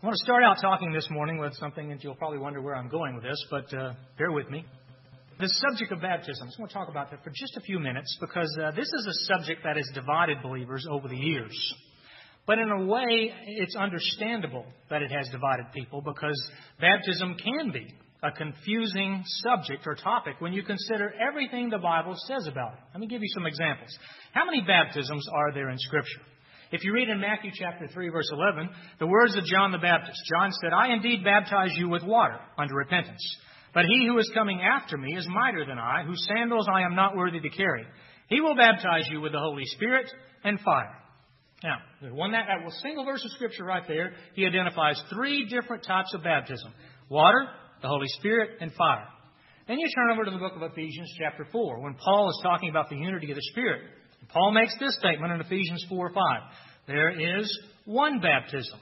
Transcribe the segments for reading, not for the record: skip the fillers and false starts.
I want to start out talking this morning with something that you'll probably wonder where I'm going with this, but bear with me. The subject of baptism. I want to talk about that for just a few minutes because this is a subject that has divided believers over the years. But in a way, it's understandable that it has divided people because baptism can be a confusing subject or topic when you consider everything the Bible says about it. Let me give you some examples. How many baptisms are there in Scripture? If you read in Matthew chapter 3, verse 11, the words of John the Baptist. John said, "I indeed baptize you with water unto repentance. But he who is coming after me is mightier than I, whose sandals I am not worthy to carry. He will baptize you with the Holy Spirit and fire." Now, that single verse of Scripture right there, he identifies three different types of baptism. Water, the Holy Spirit, and fire. Then you turn over to the book of Ephesians chapter 4, when Paul is talking about the unity of the Spirit. Paul makes this statement in Ephesians 4:5. There is one baptism.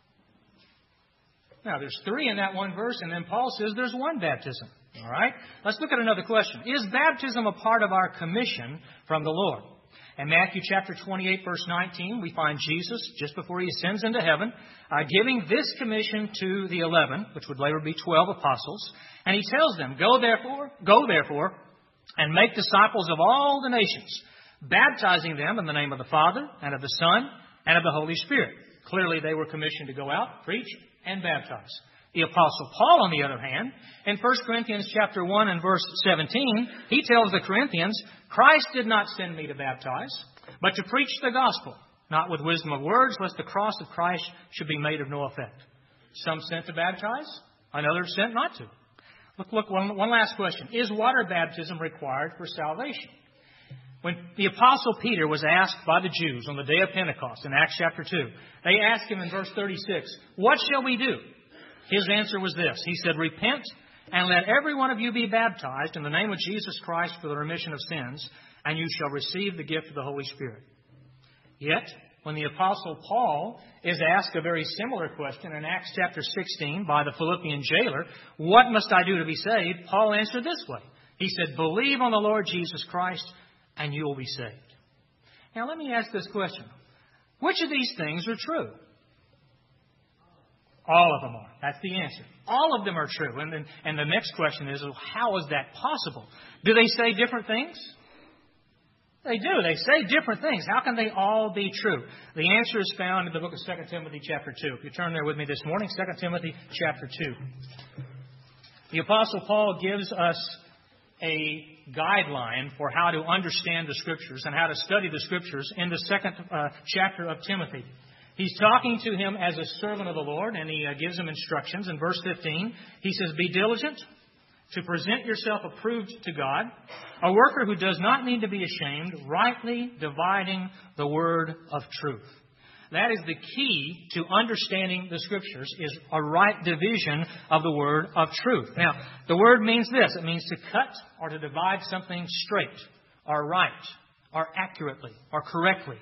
Now, there's three in that one verse, and then Paul says there's one baptism. All right? Let's look at another question. Is baptism a part of our commission from the Lord? In Matthew chapter 28, verse 19, we find Jesus, just before he ascends into heaven, giving this commission to the 11, which would later be 12 apostles. And he tells them, Go therefore, and make disciples of all the nations, baptizing them in the name of the Father, and of the Son, and of the Holy Spirit. Clearly, they were commissioned to go out, preach, and baptize. The Apostle Paul, on the other hand, in 1 Corinthians chapter 1 and verse 17, he tells the Corinthians, "Christ did not send me to baptize, but to preach the gospel, not with wisdom of words, lest the cross of Christ should be made of no effect." Some sent to baptize, another sent not to. Look, one last question. Is water baptism required for salvation? When the Apostle Peter was asked by the Jews on the day of Pentecost in Acts chapter 2, they asked him in verse 36, "What shall we do?" His answer was this. He said, "Repent and let every one of you be baptized in the name of Jesus Christ for the remission of sins, and you shall receive the gift of the Holy Spirit." Yet, when the Apostle Paul is asked a very similar question in Acts chapter 16 by the Philippian jailer, "What must I do to be saved?" Paul answered this way. He said, "Believe on the Lord Jesus Christ, and you will be saved." Now, let me ask this question. Which of these things are true? All of them are. That's the answer. All of them are true. And the next question is, how is that possible? Do they say different things? They do. They say different things. How can they all be true? The answer is found in the book of 2 Timothy chapter 2. If you turn there with me this morning, 2 Timothy chapter 2. The Apostle Paul gives us a guideline for how to understand the Scriptures and how to study the Scriptures in the second chapter of Timothy. He's talking to him as a servant of the Lord, and he gives him instructions. In verse 15, he says, "Be diligent to present yourself approved to God, a worker who does not need to be ashamed, rightly dividing the word of truth." That is the key to understanding the Scriptures, is a right division of the word of truth. Now, the word means this. It means to cut or to divide something straight or right or accurately or correctly.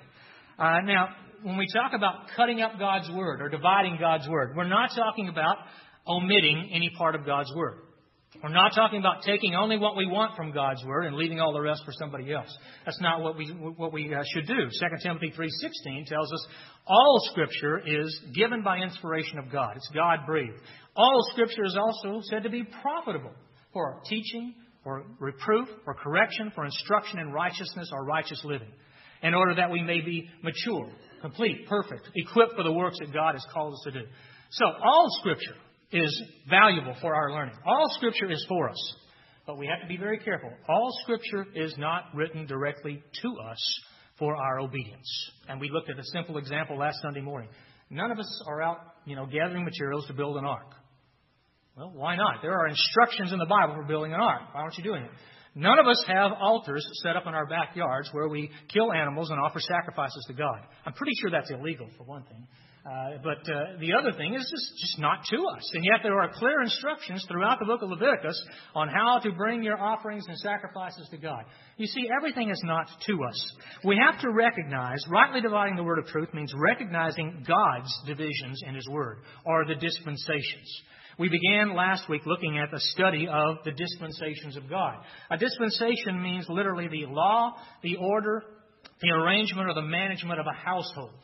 Now, when we talk about cutting up God's Word or dividing God's Word, we're not talking about omitting any part of God's Word. We're not talking about taking only what we want from God's Word and leaving all the rest for somebody else. That's not what we should do. 2 Timothy 3:16 tells us all Scripture is given by inspiration of God. It's God-breathed. All Scripture is also said to be profitable for teaching, for reproof, for correction, for instruction in righteousness or righteous living, in order that we may be mature, complete, perfect, equipped for the works that God has called us to do. So all Scripture is valuable for our learning. All Scripture is for us. But we have to be very careful. All Scripture is not written directly to us for our obedience. And we looked at a simple example last Sunday morning. None of us are out, gathering materials to build an ark. Well, why not? There are instructions in the Bible for building an ark. Why aren't you doing it? None of us have altars set up in our backyards where we kill animals and offer sacrifices to God. I'm pretty sure that's illegal, for one thing. But the other thing is just not to us. And yet there are clear instructions throughout the book of Leviticus on how to bring your offerings and sacrifices to God. You see, everything is not to us. We have to recognize, rightly dividing the word of truth means recognizing God's divisions in His Word, or the dispensations. We began last week looking at the study of the dispensations of God. A dispensation means literally the law, the order, the arrangement, or the management of a household.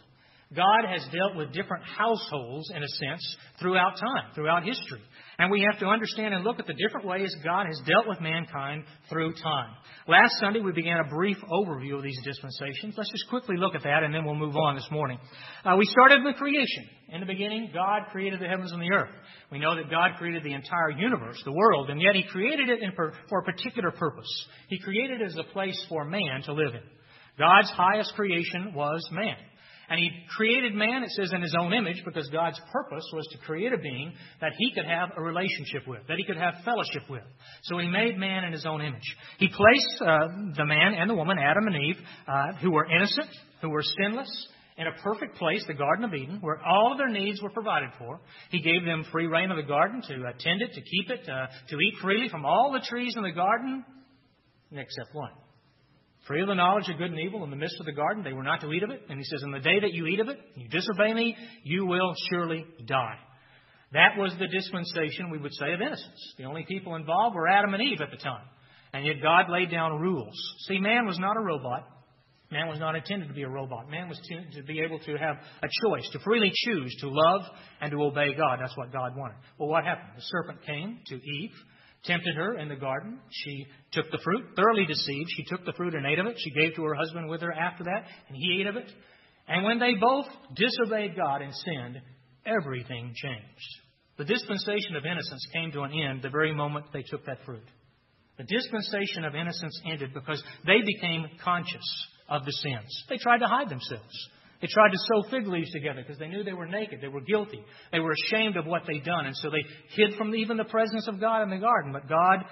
God has dealt with different households, in a sense, throughout time, throughout history. And we have to understand and look at the different ways God has dealt with mankind through time. Last Sunday, we began a brief overview of these dispensations. Let's just quickly look at that, and then we'll move on this morning. We started with creation. In the beginning, God created the heavens and the earth. We know that God created the entire universe, the world, and yet He created it for a particular purpose. He created it as a place for man to live in. God's highest creation was man. And He created man, it says, in His own image, because God's purpose was to create a being that He could have a relationship with, that He could have fellowship with. So He made man in His own image. He placed the man and the woman, Adam and Eve, who were innocent, who were sinless, in a perfect place, the Garden of Eden, where all of their needs were provided for. He gave them free reign of the garden to tend it, to keep it, to eat freely from all the trees in the garden, except one. Free of the knowledge of good and evil in the midst of the garden, they were not to eat of it. And He says, in the day that you eat of it, you disobey Me, you will surely die. That was the dispensation, we would say, of innocence. The only people involved were Adam and Eve at the time. And yet God laid down rules. See, man was not a robot. Man was not intended to be a robot. Man was to be able to have a choice, to freely choose to love and to obey God. That's what God wanted. Well, what happened? The serpent came to Eve, tempted her in the garden. She took the fruit, thoroughly deceived. She took the fruit and ate of it. She gave to her husband with her after that, and he ate of it. And when they both disobeyed God and sinned, everything changed. The dispensation of innocence came to an end the very moment they took that fruit. The dispensation of innocence ended because they became conscious of the sins. They tried to hide themselves. They tried to sew fig leaves together because they knew they were naked. They were guilty. They were ashamed of what they'd done. And so they hid from even the presence of God in the garden. But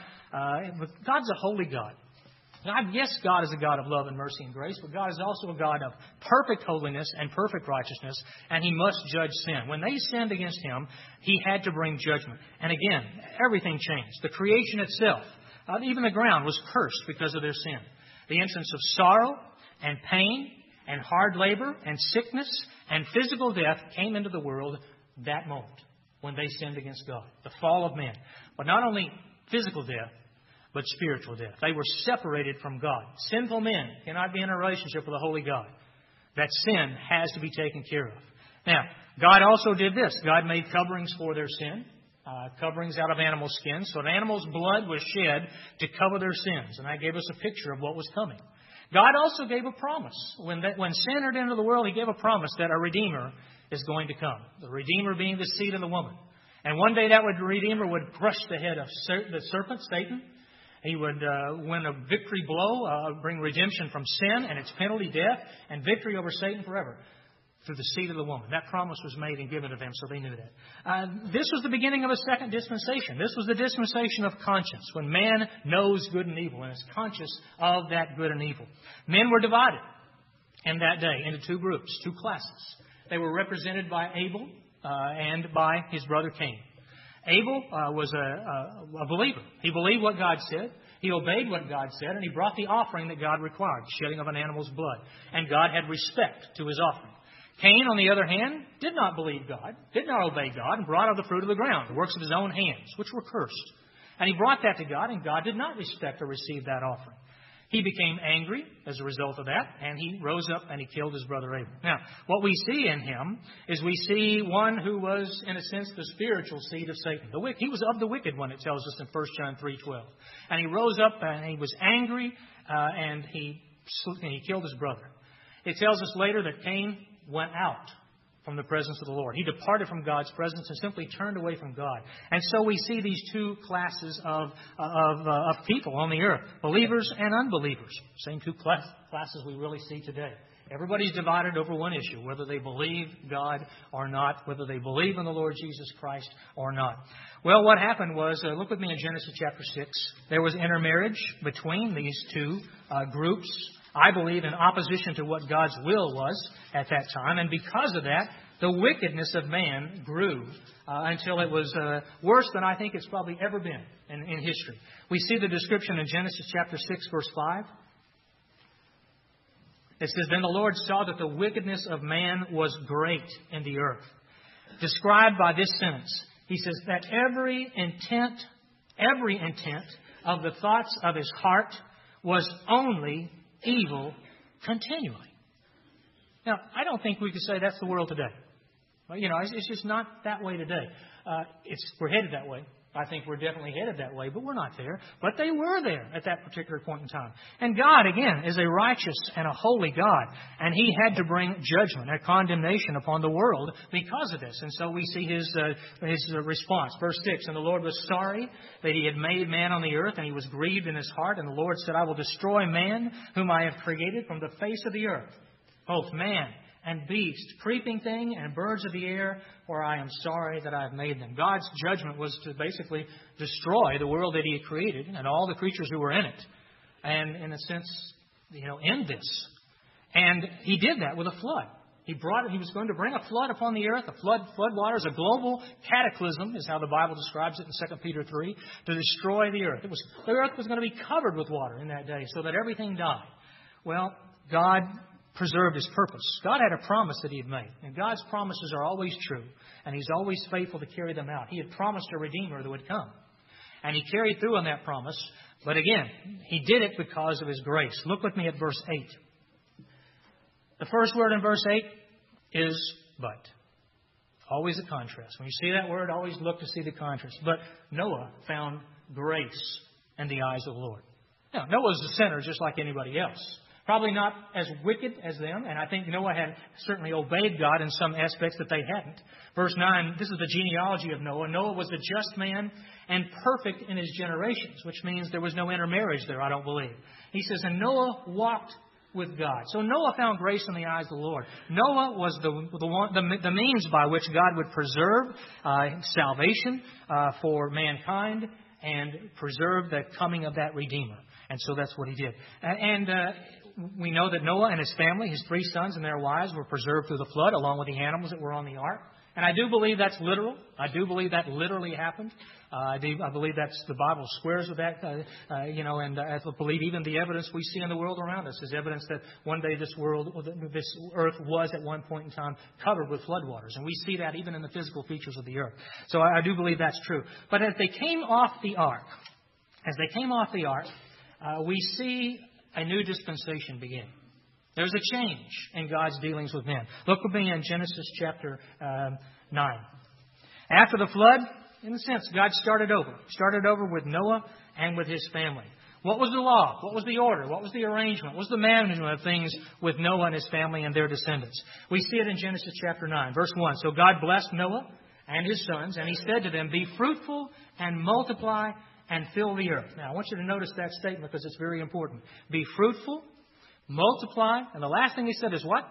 God's a holy God. Yes, God is a God of love and mercy and grace, but God is also a God of perfect holiness and perfect righteousness, and He must judge sin. When they sinned against Him, He had to bring judgment. And again, everything changed. The creation itself, even the ground, was cursed because of their sin. The entrance of sorrow and pain and hard labor and sickness and physical death came into the world that moment when they sinned against God. The fall of man. But not only physical death, but spiritual death. They were separated from God. Sinful men cannot be in a relationship with a holy God. That sin has to be taken care of. Now, God also did this. God made coverings for their sin. Coverings out of animal skins. So an animal's blood was shed to cover their sins. And that gave us a picture of what was coming. God also gave a promise. When sin entered into the world, He gave a promise that a Redeemer is going to come. The Redeemer being the seed of the woman. And one day that Redeemer would crush the head of the serpent, Satan. He would win a victory blow, bring redemption from sin and its penalty, death, and victory over Satan forever through the seed of the woman. That promise was made and given to them, so they knew that. This was the beginning of a second dispensation. This was the dispensation of conscience, when man knows good and evil and is conscious of that good and evil. Men were divided in that day into two groups, two classes. They were represented by Abel and by his brother Cain. Abel was a believer. He believed what God said. He obeyed what God said, and he brought the offering that God required, the shedding of an animal's blood. And God had respect to his offering. Cain, on the other hand, did not believe God, did not obey God, and brought of the fruit of the ground, the works of his own hands, which were cursed. And he brought that to God, and God did not respect or receive that offering. He became angry as a result of that, and he rose up and he killed his brother Abel. Now, what we see in him is we see one who was, in a sense, the spiritual seed of Satan. He was of the wicked one, it tells us in 1 John 3:12. And he rose up and he was angry, and he killed his brother. It tells us later that Cain went out from the presence of the Lord. He departed from God's presence and simply turned away from God. And so we see these two classes of people on the earth, believers and unbelievers. Same two classes we really see today. Everybody's divided over one issue, whether they believe God or not, whether they believe in the Lord Jesus Christ or not. Well, what happened was, look with me in Genesis chapter 6. There was intermarriage between these two groups, I believe, in opposition to what God's will was at that time. And because of that, the wickedness of man grew until it was worse than I think it's probably ever been in history. We see the description in Genesis chapter 6, verse 5. It says, "Then the Lord saw that the wickedness of man was great in the earth." Described by this sentence, He says that every intent of the thoughts of his heart was only evil continually. Now, I don't think we could say that's the world today. Well, it's just not that way today. We're headed that way. I think we're definitely headed that way, but we're not there. But they were there at that particular point in time. And God, again, is a righteous and a holy God. And He had to bring judgment and condemnation upon the world because of this. And so we see His response. Verse 6, and the Lord was sorry that He had made man on the earth, and He was grieved in His heart. And the Lord said, I will destroy man whom I have created from the face of the earth, both man and beast, creeping thing, and birds of the air, for I am sorry that I have made them. God's judgment was to basically destroy the world that He had created and all the creatures who were in it. And in a sense, end this. And He did that with a flood. He was going to bring a flood upon the earth. Flood waters, a global cataclysm is how the Bible describes it in 2 Peter 3, to destroy the earth. The earth was going to be covered with water in that day so that everything died. Well, God preserved His purpose. God had a promise that He had made. And God's promises are always true. And He's always faithful to carry them out. He had promised a Redeemer that would come. And He carried through on that promise. But again, He did it because of His grace. Look with me at verse 8. The first word in verse 8 is but. Always a contrast. When you see that word, always look to see the contrast. But Noah found grace in the eyes of the Lord. Now, Noah was a sinner just like anybody else. Probably not as wicked as them, and I think Noah had certainly obeyed God in some aspects that they hadn't. Verse 9, this is the genealogy of Noah. Noah was the just man and perfect in his generations, which means there was no intermarriage there, I don't believe. He says, and Noah walked with God. So Noah found grace in the eyes of the Lord. Noah was the means by which God would preserve salvation for mankind and preserve the coming of that Redeemer. And so that's what he did. We know that Noah and his family, his 3 sons and their wives, were preserved through the flood, along with the animals that were on the ark. And I do believe that's literal. I do believe that literally happened. I believe the Bible squares with that. And I believe even the evidence we see in the world around us is evidence that one day this earth was at one point in time covered with floodwaters. And we see that even in the physical features of the earth. So I do believe that's true. But as they came off the ark, we see a new dispensation begin. There's a change in God's dealings with men. Look with me in Genesis chapter 9. After the flood, in a sense, God started over. Started over with Noah and with his family. What was the law? What was the order? What was the arrangement? What was the management of things with Noah and his family and their descendants? We see it in Genesis chapter 9, verse 1. So God blessed Noah and his sons, and He said to them, be fruitful and multiply and fill the earth. Now, I want you to notice that statement because it's very important. Be fruitful, multiply, and the last thing He said is what?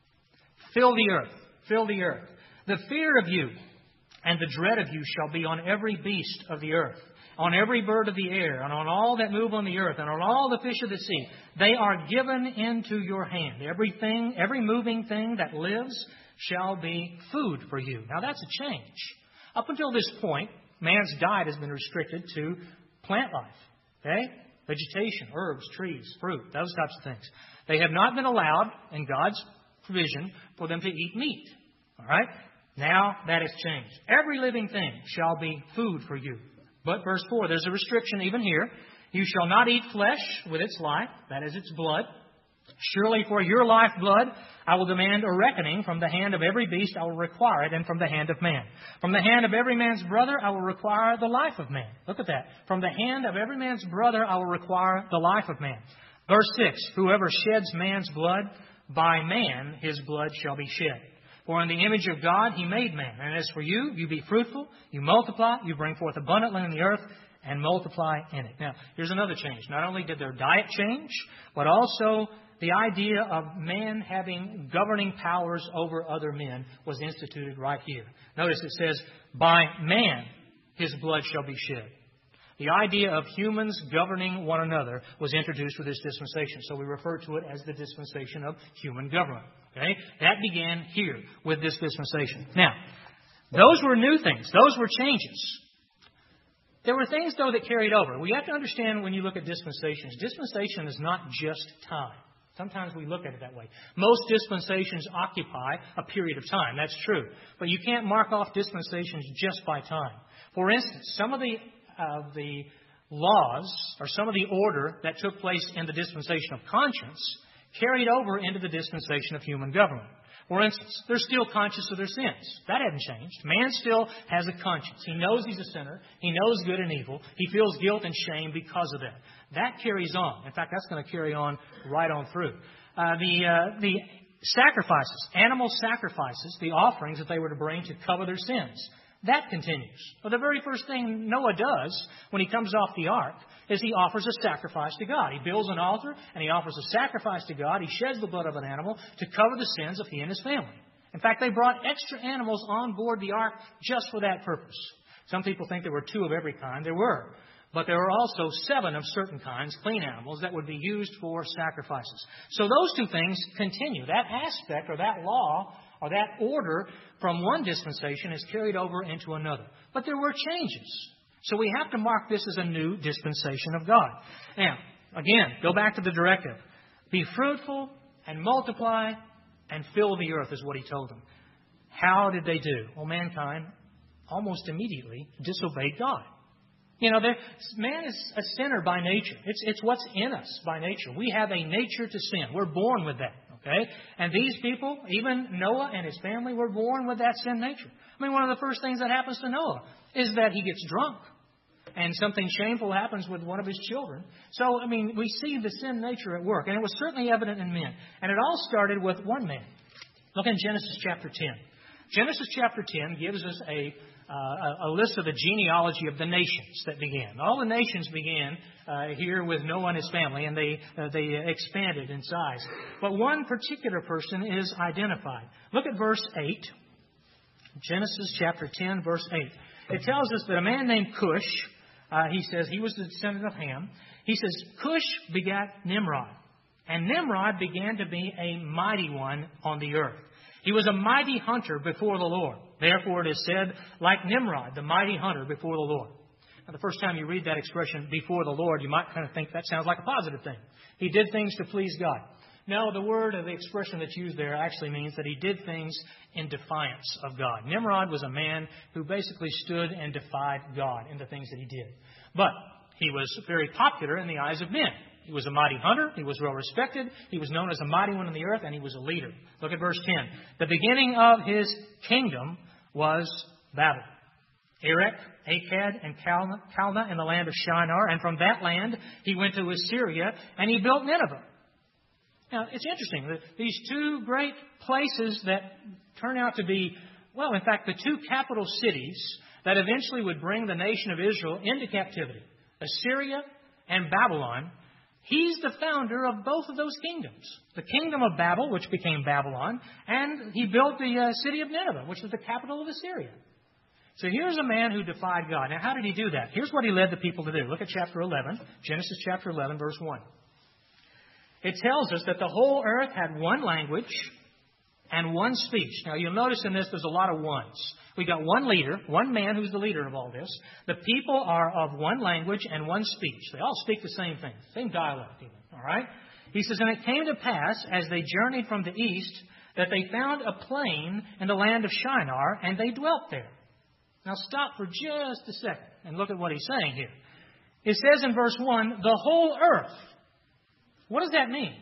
Fill the earth. Fill the earth. The fear of you and the dread of you shall be on every beast of the earth, on every bird of the air, and on all that move on the earth, and on all the fish of the sea. They are given into your hand. Every moving thing that lives shall be food for you. Now, that's a change. Up until this point, man's diet has been restricted to plant life, okay? Vegetation, herbs, trees, fruit, those types of things. They have not been allowed, in God's provision, for them to eat meat, all right? Now that has changed. Every living thing shall be food for you. But verse 4, there's a restriction even here. You shall not eat flesh with its life, that is its blood. Surely for your lifeblood I will demand a reckoning. From the hand of every beast I will require it, and from the hand of man. From the hand of every man's brother I will require the life of man. Look at that. From the hand of every man's brother I will require the life of man. Verse 6, whoever sheds man's blood, by man his blood shall be shed. For in the image of God He made man. And as for you, you be fruitful, you multiply, you bring forth abundantly in the earth, and multiply in it. Now, here's another change. Not only did their diet change, but also the idea of man having governing powers over other men was instituted right here. Notice it says, by man his blood shall be shed. The idea of humans governing one another was introduced with this dispensation. So we refer to it as the dispensation of human government. Okay? That began here with this dispensation. Now, those were new things. Those were changes. There were things, though, that carried over. We have to understand when you look at dispensations, dispensation is not just time. Sometimes we look at it that way. Most dispensations occupy a period of time. That's true. But you can't mark off dispensations just by time. For instance, some of the laws or some of the order that took place in the dispensation of conscience carried over into the dispensation of human government. For instance, they're still conscious of their sins. That hasn't changed. Man still has a conscience. He knows he's a sinner. He knows good and evil. He feels guilt and shame because of that. That carries on. In fact, that's going to carry on right on through. The sacrifices, animal sacrifices, the offerings that they were to bring to cover their sins, that continues. Well, the very first thing Noah does when he comes off the ark is he offers a sacrifice to God. He builds an altar and he offers a sacrifice to God. He sheds the blood of an animal to cover the sins of he and his family. In fact, they brought extra animals on board the ark just for that purpose. Some people think there were 2 of every kind. There were. But there were also 7 of certain kinds, clean animals, that would be used for sacrifices. So those 2 things continue. That aspect or that law or that order from one dispensation is carried over into another. But there were changes. So we have to mark this as a new dispensation of God. Now, again, go back to the directive. Be fruitful and multiply and fill the earth is what he told them. How did they do? Well, mankind almost immediately disobeyed God. You know, man is a sinner by nature. It's what's in us by nature. We have a nature to sin. We're born with that. Okay? And these people, even Noah and his family, were born with that sin nature. I mean, one of the first things that happens to Noah is that he gets drunk. And something shameful happens with one of his children. So, I mean, we see the sin nature at work. And it was certainly evident in men. And it all started with one man. Look in Genesis chapter 10. Genesis chapter 10 gives us a list of the genealogy of the nations that began. All the nations began here with Noah and his family, and they expanded in size. But one particular person is identified. Look at verse 8. Genesis chapter 10, verse 8. It tells us that a man named Cush, he says he was the descendant of Ham. He says, Cush begat Nimrod, and Nimrod began to be a mighty one on the earth. He was a mighty hunter before the Lord. Therefore it is said, like Nimrod, the mighty hunter before the Lord. Now, the first time you read that expression, before the Lord, you might kind of think that sounds like a positive thing. He did things to please God. No, the word or the expression that's used there actually means that he did things in defiance of God. Nimrod was a man who basically stood and defied God in the things that he did. But he was very popular in the eyes of men. He was a mighty hunter. He was well respected. He was known as a mighty one on the earth, and he was a leader. Look at verse 10. The beginning of his kingdom was Babel, Erech, Akkad, and Calneh in the land of Shinar. And from that land he went to Assyria, and he built Nineveh. Now, it's interesting that these 2 great places that turn out to be, well, in fact, the 2 capital cities that eventually would bring the nation of Israel into captivity, Assyria and Babylon. He's the founder of both of those kingdoms. The kingdom of Babel, which became Babylon, and he built the city of Nineveh, which was the capital of Assyria. So here's a man who defied God. Now, how did he do that? Here's what he led the people to do. Look at chapter 11, Genesis chapter 11, verse 1. It tells us that the whole earth had one language and one speech. Now, you'll notice in this there's a lot of ones. We got one leader, one man who's the leader of all this. The people are of one language and one speech. They all speak the same thing, same dialect even. All right? He says, and it came to pass, as they journeyed from the east, that they found a plain in the land of Shinar, and they dwelt there. Now, stop for just a second and look at what he's saying here. It says in verse 1, the whole earth. What does that mean?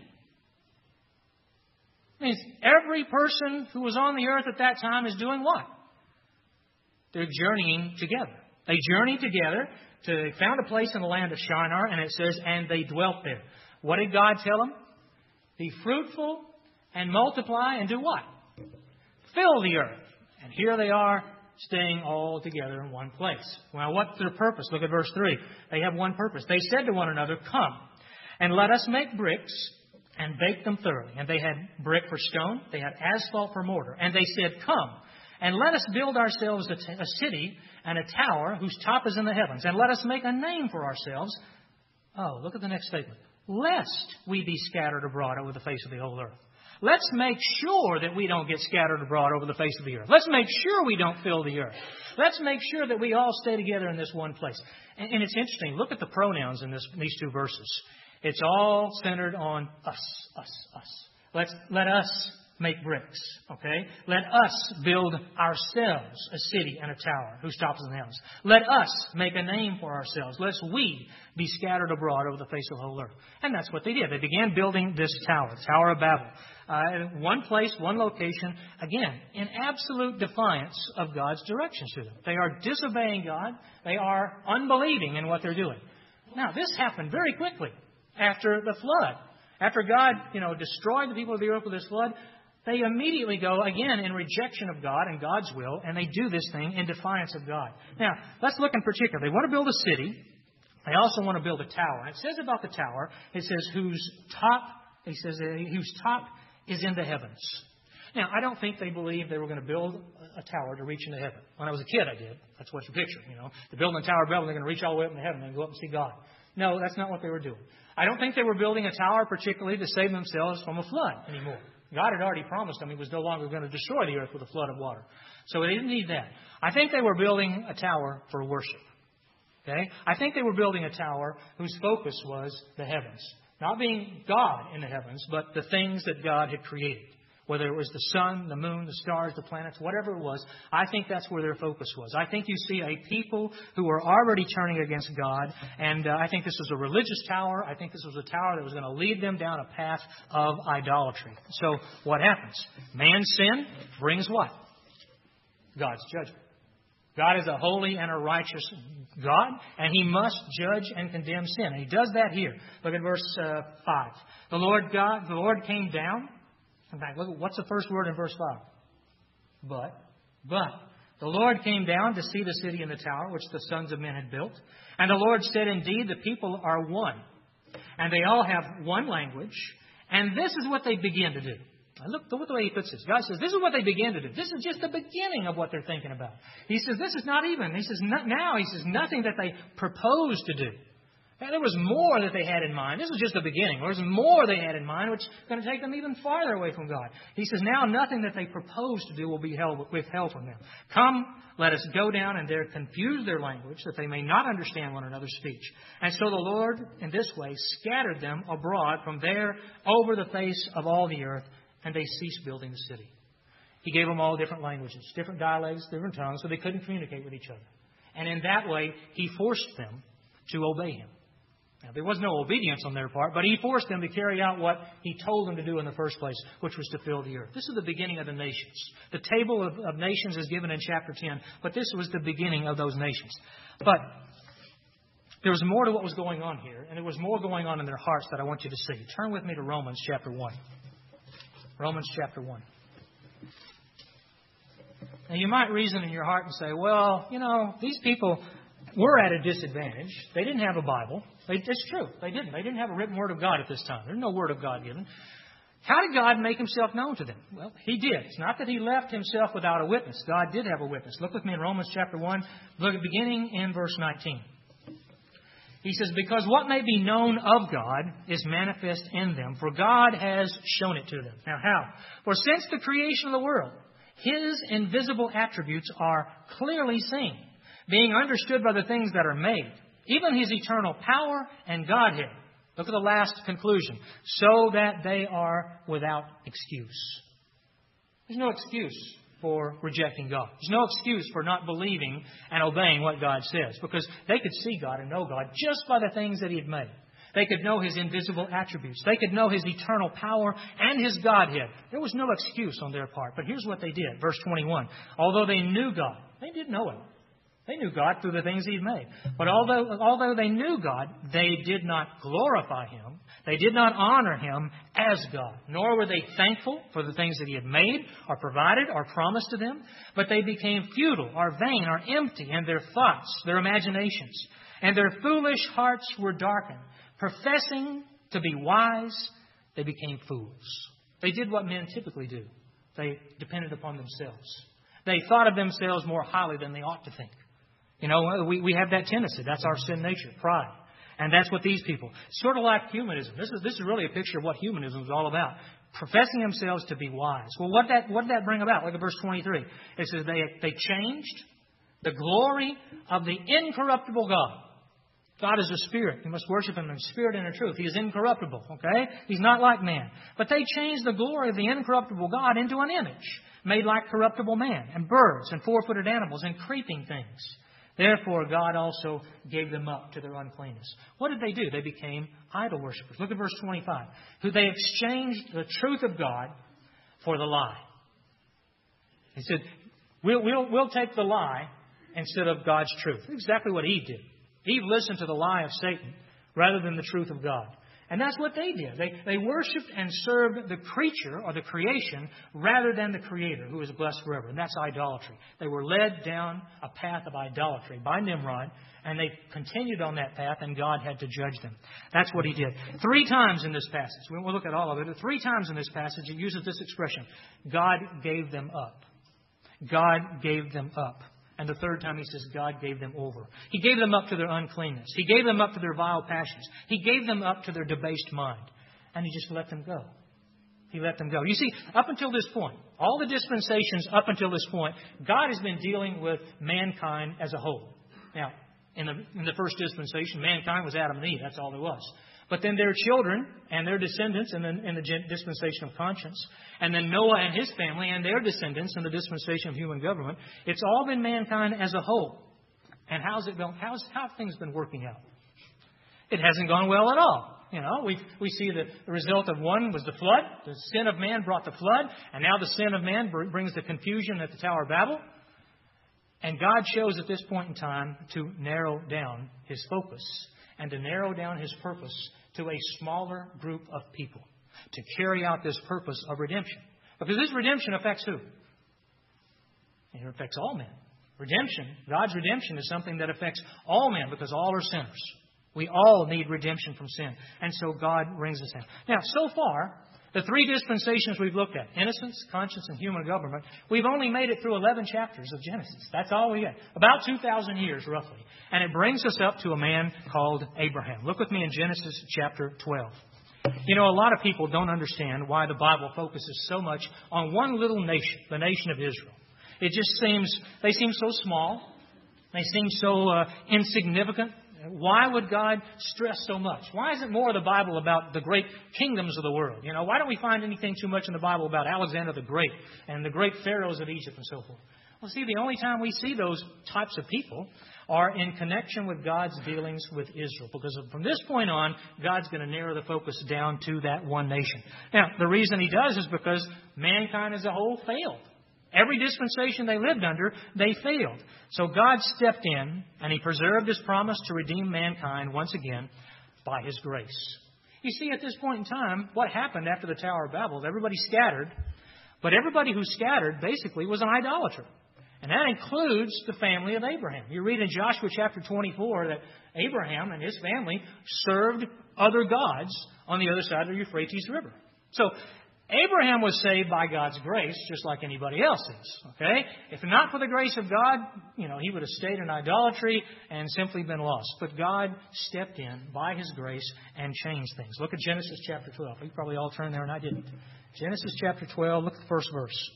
It means every person who was on the earth at that time is doing what? They're journeying together. They journeyed together to found a place in the land of Shinar, and it says, and they dwelt there. What did God tell them? Be fruitful and multiply and do what? Fill the earth. And here they are staying all together in one place. Well, what's their purpose? Look at verse 3. They have one purpose. They said to one another, come, and let us make bricks and bake them thoroughly. And they had brick for stone. They had asphalt for mortar. And they said, come, and let us build ourselves a city and a tower whose top is in the heavens. And let us make a name for ourselves. Oh, look at the next statement. Lest we be scattered abroad over the face of the whole earth. Let's make sure that we don't get scattered abroad over the face of the earth. Let's make sure we don't fill the earth. Let's make sure that we all stay together in this one place. And it's interesting. Look at the pronouns in these 2 verses. It's all centered on us, us, us. Let us make bricks. Okay? Let us build ourselves a city and a tower whose top is in the heavens. Let us make a name for ourselves, lest we be scattered abroad over the face of the whole earth. And that's what they did. They began building this tower, the Tower of Babel. One place, one location, again, in absolute defiance of God's directions to them. They are disobeying God. They are unbelieving in what they're doing. Now, this happened very quickly after the flood. After God, destroyed the people of the earth with this flood, they immediately go, again, in rejection of God and God's will, and they do this thing in defiance of God. Now, let's look in particular. They want to build a city. They also want to build a tower. And it says about the tower, it says, whose top is in the heavens. Now, I don't think they believed they were going to build a tower to reach into heaven. When I was a kid, I did. That's what you picture, They're building the Tower of Babel, they're going to reach all the way up into heaven and go up and see God. No, that's not what they were doing. I don't think they were building a tower particularly to save themselves from a flood anymore. God had already promised them He was no longer going to destroy the earth with a flood of water. So they didn't need that. I think they were building a tower for worship. Okay? I think they were building a tower whose focus was the heavens. Not being God in the heavens, but the things that God had created. Whether it was the sun, the moon, the stars, the planets, whatever it was, I think that's where their focus was. I think you see a people who were already turning against God, and I think this was a religious tower. I think this was a tower that was going to lead them down a path of idolatry. So what happens? Man's sin brings what? God's judgment. God is a holy and a righteous God, and He must judge and condemn sin. And He does that here. Look at verse 5. The Lord came down. In fact, look, what's the first word in verse 5? But. The Lord came down to see the city and the tower, which the sons of men had built. And the Lord said, indeed, the people are one. And they all have one language. And this is what they begin to do. Look at the way He puts this. God says, this is what they begin to do. This is just the beginning of what they're thinking about. He says, this is not even. He says, nothing that they propose to do. And there was more that they had in mind. This was just the beginning. There was more they had in mind, which is going to take them even farther away from God. He says, now nothing that they propose to do will be withheld from them. Come, let us go down and there confuse their language, that they may not understand one another's speech. And so the Lord, in this way, scattered them abroad from there over the face of all the earth, and they ceased building the city. He gave them all different languages, different dialects, different tongues, so they couldn't communicate with each other. And in that way, He forced them to obey Him. Now, there was no obedience on their part, but He forced them to carry out what He told them to do in the first place, which was to fill the earth. This is the beginning of the nations. The table of nations is given in chapter 10, but this was the beginning of those nations. But there was more to what was going on here, and there was more going on in their hearts that I want you to see. Turn with me to Romans chapter 1. Romans chapter 1. Now, you might reason in your heart and say, well, these people were at a disadvantage. They didn't have a Bible. It's true. They didn't. They didn't have a written Word of God at this time. There's no Word of God given. How did God make Himself known to them? Well, He did. It's not that He left Himself without a witness. God did have a witness. Look with me in Romans chapter 1, beginning in verse 19. He says, because what may be known of God is manifest in them, for God has shown it to them. Now how? For since the creation of the world, His invisible attributes are clearly seen, being understood by the things that are made, even His eternal power and Godhead. Look at the last conclusion. So that they are without excuse. There's no excuse for rejecting God. There's no excuse for not believing and obeying what God says, because they could see God and know God just by the things that He had made. They could know His invisible attributes. They could know His eternal power and His Godhead. There was no excuse on their part. But here's what they did. Verse 21. Although they knew God, they didn't know Him. They knew God through the things He had made. But although they knew God, they did not glorify Him. They did not honor Him as God. Nor were they thankful for the things that He had made or provided or promised to them. But they became futile or vain or empty in their thoughts, their imaginations. And their foolish hearts were darkened. Professing to be wise, they became fools. They did what men typically do. They depended upon themselves. They thought of themselves more highly than they ought to think. We have that tendency. That's our sin nature, pride. And that's what these people, sort of like humanism. This is really a picture of what humanism is all about. Professing themselves to be wise. Well, what did that bring about? Look at verse 23. It says they changed the glory of the incorruptible God God is a spirit. You must worship Him in spirit and in truth. He is incorruptible, okay? He's not like man. But they changed the glory of the incorruptible God into an image made like corruptible man, and birds, and four-footed animals, and creeping things. Therefore, God also gave them up to their uncleanness. What did they do? They became idol worshippers. Look at verse 25. Who they exchanged the truth of God for the lie. He said, we'll take the lie instead of God's truth. Exactly what Eve did. Eve listened to the lie of Satan rather than the truth of God. And that's what they did. They worshipped and served the creature or the creation rather than the Creator, who is blessed forever. And that's idolatry. They were led down a path of idolatry by Nimrod, and they continued on that path, and God had to judge them. That's what He did. 3 times in this passage, we'll look at all of it, 3 times in this passage it uses this expression, God gave them up. God gave them up. And the 3rd time He says God gave them over. He gave them up to their uncleanness. He gave them up to their vile passions. He gave them up to their debased mind. And He just let them go. He let them go. You see, up until this point, all the dispensations up until this point, God has been dealing with mankind as a whole. Now, in the first dispensation, mankind was Adam and Eve. That's all there was. But then their children and their descendants in the dispensation of conscience. And then Noah and his family and their descendants in the dispensation of human government. It's all been mankind as a whole. And how's it going? How have things been working out? It hasn't gone well at all. You know, we see the result of one was the flood. The sin of man brought the flood. And now the sin of man brings the confusion at the Tower of Babel. And God chose at this point in time to narrow down His focus and to narrow down His purpose to a smaller group of people to carry out this purpose of redemption. Because this redemption affects who? It affects all men. Redemption, God's redemption is something that affects all men because all are sinners. We all need redemption from sin. And so God brings us in. Now, so far, the 3 dispensations we've looked at, innocence, conscience, and human government, we've only made it through 11 chapters of Genesis. That's all we get. About 2,000 years, roughly. And it brings us up to a man called Abraham. Look with me in Genesis chapter 12. You know, a lot of people don't understand why the Bible focuses so much on one little nation, the nation of Israel. It just seems, they seem so small. They seem so insignificant. Why would God stress so much? Why isn't more of the Bible about the great kingdoms of the world? You know, why don't we find anything too much in the Bible about Alexander the Great and the great pharaohs of Egypt and so forth? Well, see, the only time we see those types of people are in connection with God's dealings with Israel. Because from this point on, God's going to narrow the focus down to that one nation. Now, the reason He does is because mankind as a whole failed. Every dispensation they lived under, they failed. So God stepped in and He preserved His promise to redeem mankind once again by His grace. You see, at this point in time, what happened after the Tower of Babel? Everybody scattered, but everybody who scattered basically was an idolater. And that includes the family of Abraham. You read in Joshua chapter 24 that Abraham and his family served other gods on the other side of the Euphrates River. So Abraham was saved by God's grace, just like anybody else is. Okay? If not for the grace of God, you know, he would have stayed in idolatry and simply been lost. But God stepped in by His grace and changed things. Look at Genesis chapter 12. You probably all turned there and I didn't. Genesis chapter 12, look at the first verse.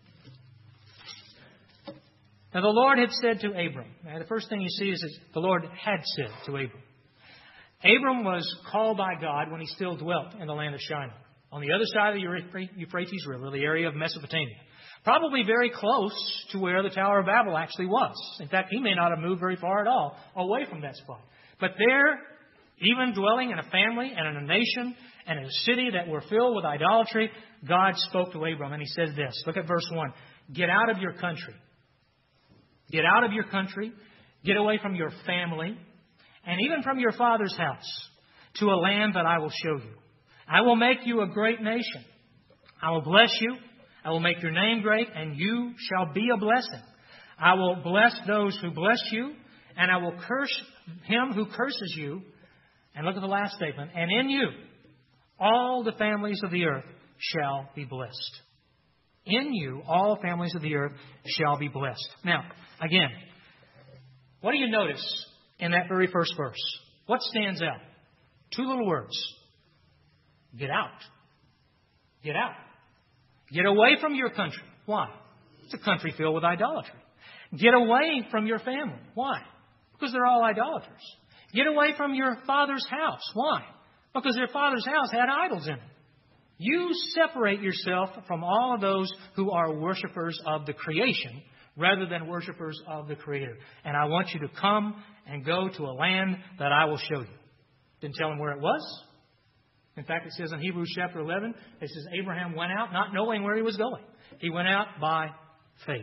Now the Lord had said to Abram. Now, the first thing you see is that the Lord had said to Abram. Abram was called by God when he still dwelt in the land of Shinar, on the other side of the Euphrates River, the area of Mesopotamia. Probably very close to where the Tower of Babel actually was. In fact, he may not have moved very far at all away from that spot. But there, even dwelling in a family and in a nation and in a city that were filled with idolatry, God spoke to Abram and He says this. Look at verse 1. Get out of your country. Get out of your country. Get away from your family and even from your father's house to a land that I will show you. I will make you a great nation. I will bless you. I will make your name great, and you shall be a blessing. I will bless those who bless you, and I will curse him who curses you. And look at the last statement. And in you, all the families of the earth shall be blessed. In you, all families of the earth shall be blessed. Now, again, what do you notice in that very first verse? What stands out? 2 little words. Get out. Get out. Get away from your country. Why? It's a country filled with idolatry. Get away from your family. Why? Because they're all idolaters. Get away from your father's house. Why? Because their father's house had idols in it. You separate yourself from all of those who are worshipers of the creation rather than worshipers of the Creator. And I want you to come and go to a land that I will show you. Didn't tell him where it was. In fact, it says in Hebrews chapter 11, it says Abraham went out not knowing where he was going. He went out by faith.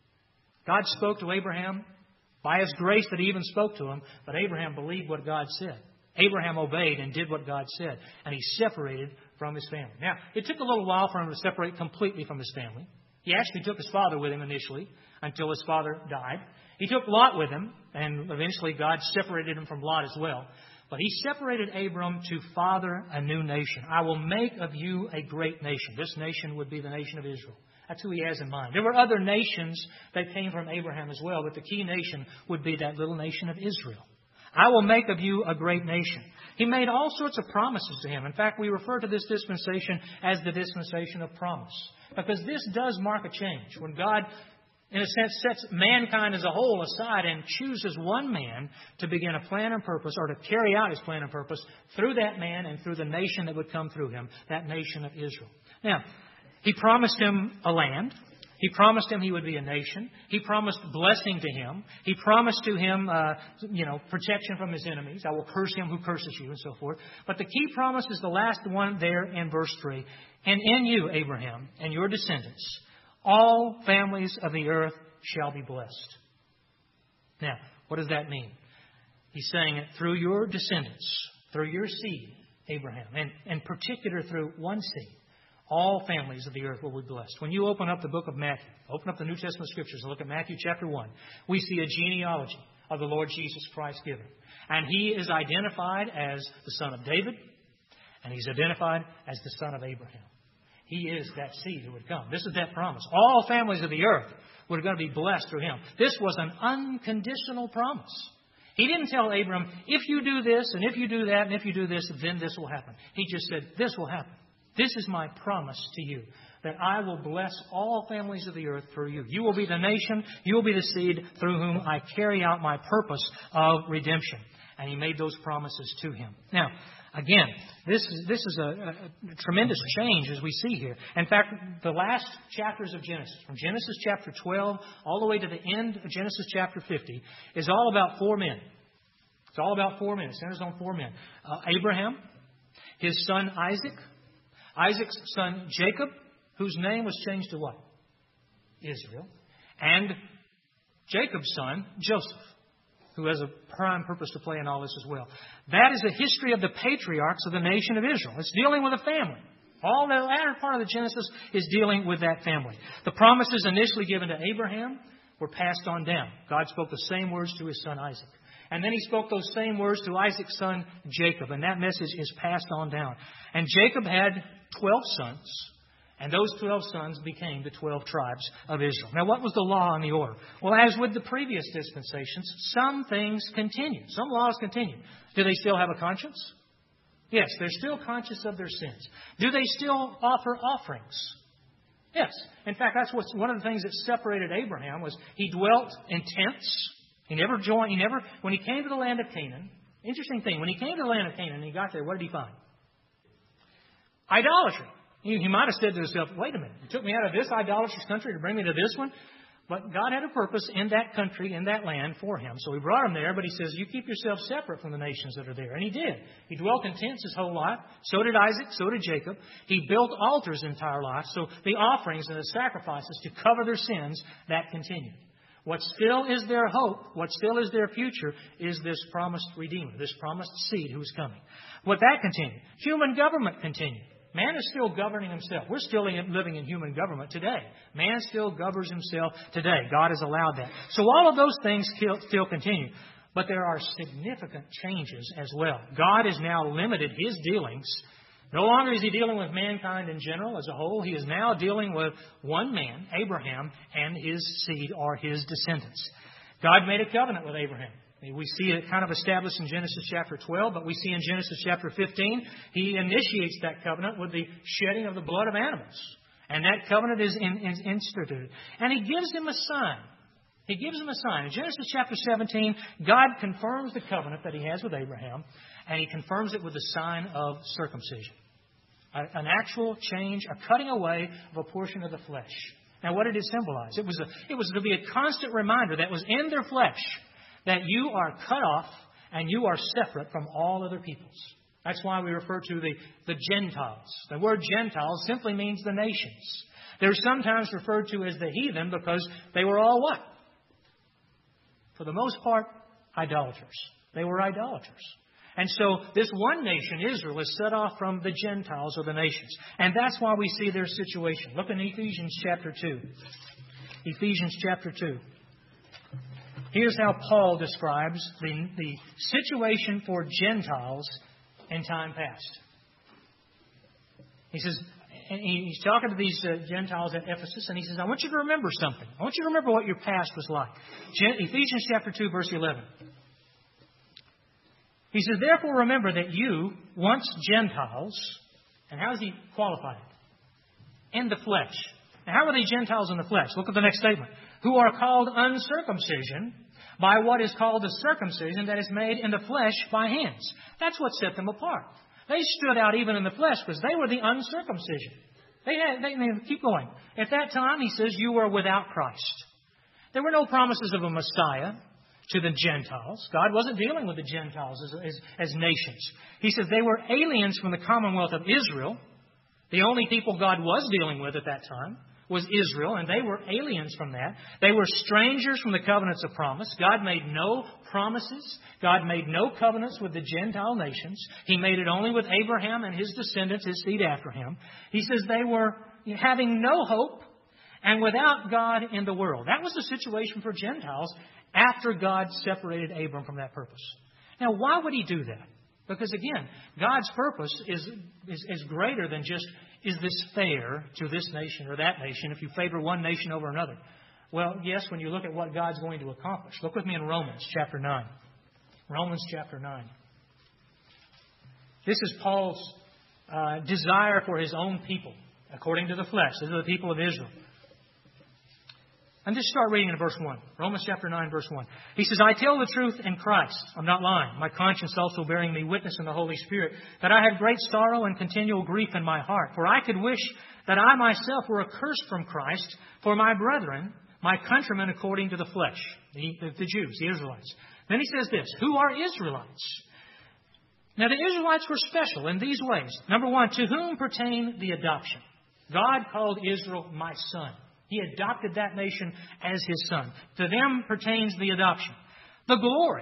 God spoke to Abraham by His grace that He even spoke to him, but Abraham believed what God said. Abraham obeyed and did what God said, and he separated from his family. Now, it took a little while for him to separate completely from his family. He actually took his father with him initially until his father died. He took Lot with him, and eventually God separated him from Lot as well. But He separated Abram to father a new nation. I will make of you a great nation. This nation would be the nation of Israel. That's who He has in mind. There were other nations that came from Abraham as well, but the key nation would be that little nation of Israel. I will make of you a great nation. He made all sorts of promises to him. In fact, we refer to this dispensation as the dispensation of promise, because this does mark a change. When God, in a sense, sets mankind as a whole aside and chooses one man to begin a plan and purpose, or to carry out His plan and purpose through that man and through the nation that would come through him, that nation of Israel. Now, He promised him a land. He promised him he would be a nation. He promised blessing to him. He promised to him, protection from his enemies. I will curse him who curses you, and so forth. But the key promise is the last one there in verse 3. And in you, Abraham, and your descendants, all families of the earth shall be blessed. Now, what does that mean? He's saying it through your descendants, through your seed, Abraham, and in particular through one seed. All families of the earth will be blessed. When you open up the book of Matthew, open up the New Testament Scriptures and look at Matthew chapter 1, we see a genealogy of the Lord Jesus Christ given. And He is identified as the son of David, and He's identified as the son of Abraham. He is that seed who would come. This is that promise. All families of the earth were going to be blessed through Him. This was an unconditional promise. He didn't tell Abram, if you do this, and if you do that, and if you do this, then this will happen. He just said, this will happen. This is my promise to you, that I will bless all families of the earth through you. You will be the nation, you will be the seed through whom I carry out my purpose of redemption. And He made those promises to him. Now, again, this is a tremendous change as we see here. In fact, the last chapters of Genesis, from Genesis chapter 12 all the way to the end of Genesis chapter 50, is all about four men. It's all about four men. It centers on four men. Abraham, his son Isaac, Isaac's son Jacob, whose name was changed to what? Israel. And Jacob's son Joseph, who has a prime purpose to play in all this as well. That is a history of the patriarchs of the nation of Israel. It's dealing with a family. All the latter part of the Genesis is dealing with that family. The promises initially given to Abraham were passed on down. God spoke the same words to his son Isaac. And then He spoke those same words to Isaac's son Jacob. And that message is passed on down. And Jacob had 12 sons. And those 12 sons became the 12 tribes of Israel. Now, what was the law and the order? Well, as with the previous dispensations, some things continue. Some laws continue. Do they still have a conscience? Yes, they're still conscious of their sins. Do they still offer offerings? Yes. In fact, that's one of the things that separated Abraham was he dwelt in tents. When he came to the land of Canaan, interesting thing, when he came to the land of Canaan and he got there, what did he find? Idolatry. He might have said to himself, wait a minute, you took me out of this idolatrous country to bring me to this one? But God had a purpose in that country, in that land for him. So He brought him there, but He says, you keep yourself separate from the nations that are there. And he did. He dwelt in tents his whole life. So did Isaac. So did Jacob. He built altars his entire life. So the offerings and the sacrifices to cover their sins, that continued. What still is their hope, what still is their future, is this promised Redeemer, this promised seed who is coming. What that continued. Human government continued. Man is still governing himself. We're still living in human government today. Man still governs himself today. God has allowed that. So all of those things still continue. But there are significant changes as well. God has now limited His dealings. No longer is He dealing with mankind in general as a whole. He is now dealing with one man, Abraham, and his seed or his descendants. God made a covenant with Abraham. We see it kind of established in Genesis chapter 12, but we see in Genesis chapter 15, He initiates that covenant with the shedding of the blood of animals. And that covenant is instituted. And He gives him a sign. He gives them a sign. In Genesis chapter 17, God confirms the covenant that He has with Abraham, and He confirms it with the sign of circumcision. An actual change, a cutting away of a portion of the flesh. Now, what did it symbolize? It was to be a constant reminder that was in their flesh that you are cut off and you are separate from all other peoples. That's why we refer to the Gentiles. The word Gentiles simply means the nations. They're sometimes referred to as the heathen because they were all what? For the most part, idolaters. They were idolaters. And so this one nation, Israel, is set off from the Gentiles or the nations. And that's why we see their situation. Look in Ephesians chapter 2. Ephesians chapter 2. Here's how Paul describes the situation for Gentiles in time past. He says, and he's talking to these Gentiles at Ephesus, and he says, I want you to remember something. I want you to remember what your past was like. Ephesians chapter 2, verse 11. He says, therefore remember that you, once Gentiles, and how does he qualify it? In the flesh. Now, how are they Gentiles in the flesh? Look at the next statement. Who are called uncircumcision by what is called the circumcision that is made in the flesh by hands. That's what set them apart. They stood out even in the flesh because they were the uncircumcision. They keep going. At that time, he says, you were without Christ. There were no promises of a Messiah to the Gentiles. God wasn't dealing with the Gentiles as nations. He says they were aliens from the commonwealth of Israel. The only people God was dealing with at that time was Israel, and they were aliens from that. They were strangers from the covenants of promise. God made no promises. God made no covenants with the Gentile nations. He made it only with Abraham and his descendants, his seed after him. He says they were having no hope and without God in the world. That was the situation for Gentiles after God separated Abram from that purpose. Now, why would He do that? Because, again, God's purpose is greater than just, is this fair to this nation or that nation if you favor one nation over another? Well, yes, when you look at what God's going to accomplish. Look with me in Romans chapter 9. Romans chapter 9. This is Paul's desire for his own people, according to the flesh. These are the people of Israel. And just start reading in verse 1. Romans chapter 9, verse 1. He says, I tell the truth in Christ. I'm not lying. My conscience also bearing me witness in the Holy Spirit, that I have great sorrow and continual grief in my heart. For I could wish that I myself were accursed from Christ for my brethren, my countrymen according to the flesh, the Jews, the Israelites. Then he says this, who are Israelites? Now the Israelites were special in these ways. Number one, to whom pertain the adoption? God called Israel my son. He adopted that nation as His son. To them pertains the adoption. The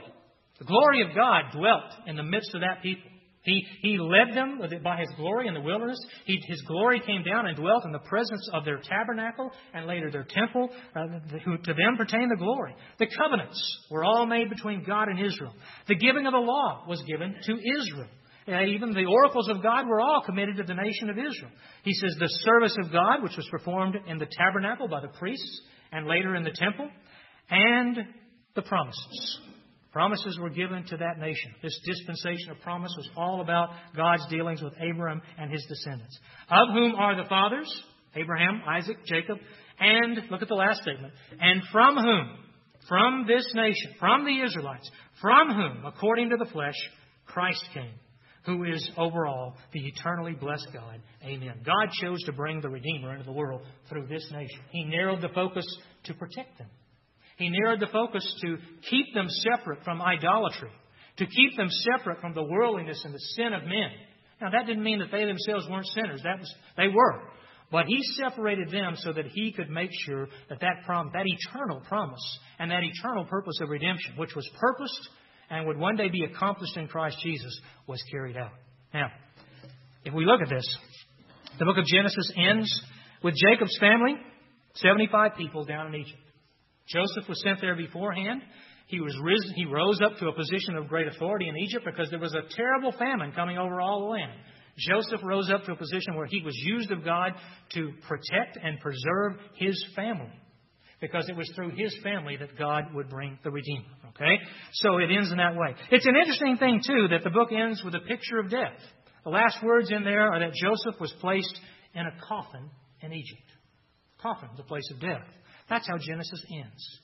glory of God dwelt in the midst of that people. He led them by His glory in the wilderness. His glory came down and dwelt in the presence of their tabernacle and later their temple. To them pertained the glory. The covenants were all made between God and Israel. The giving of the law was given to Israel. Even the oracles of God were all committed to the nation of Israel. He says the service of God, which was performed in the tabernacle by the priests and later in the temple, and the promises. Promises were given to that nation. This dispensation of promise was all about God's dealings with Abraham and his descendants. Of whom are the fathers? Abraham, Isaac, Jacob, and, look at the last statement, and from whom? From this nation, from the Israelites, from whom, according to the flesh, Christ came, who is over all the eternally blessed God. Amen. God chose to bring the Redeemer into the world through this nation. He narrowed the focus to protect them. He narrowed the focus to keep them separate from idolatry, to keep them separate from the worldliness and the sin of men. Now, that didn't mean that they themselves weren't sinners. They were. But He separated them so that He could make sure that that eternal promise and that eternal purpose of redemption, which was purposed and would one day be accomplished in Christ Jesus, was carried out. Now, if we look at this, the book of Genesis ends with Jacob's family, 75 people down in Egypt. Joseph was sent there beforehand. He rose up to a position of great authority in Egypt because there was a terrible famine coming over all the land. Joseph rose up to a position where he was used of God to protect and preserve his family, because it was through his family that God would bring the Redeemer. Okay? So it ends in that way. It's an interesting thing, too, that the book ends with a picture of death. The last words in there are that Joseph was placed in a coffin in Egypt. Coffin, the place of death. That's how Genesis ends.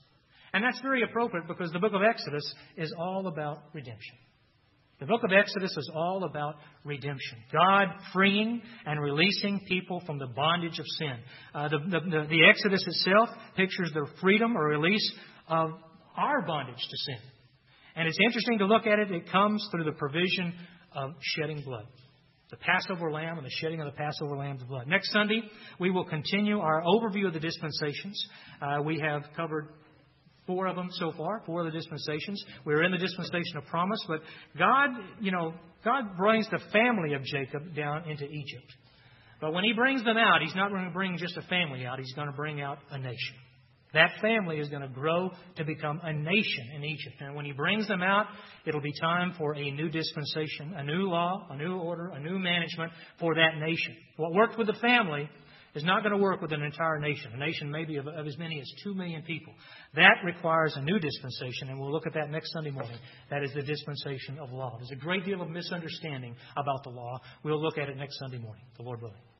And that's very appropriate because the book of Exodus is all about redemption. The book of Exodus is all about redemption. God freeing and releasing people from the bondage of sin. The Exodus itself pictures the freedom or release of our bondage to sin. And it's interesting to look at it. It comes through the provision of shedding blood. The Passover lamb and the shedding of the Passover lamb's blood. Next Sunday, we will continue our overview of the dispensations. We have covered 4 of them so far, 4 of the dispensations. We're in the dispensation of promise, but God brings the family of Jacob down into Egypt. But when He brings them out, He's not going to bring just a family out. He's going to bring out a nation. That family is going to grow to become a nation in Egypt. And when He brings them out, it'll be time for a new dispensation, a new law, a new order, a new management for that nation. What worked with the family is not going to work with an entire nation. A nation maybe of as many as 2 million people. That requires a new dispensation, and we'll look at that next Sunday morning. That is the dispensation of law. There's a great deal of misunderstanding about the law. We'll look at it next Sunday morning, the Lord willing.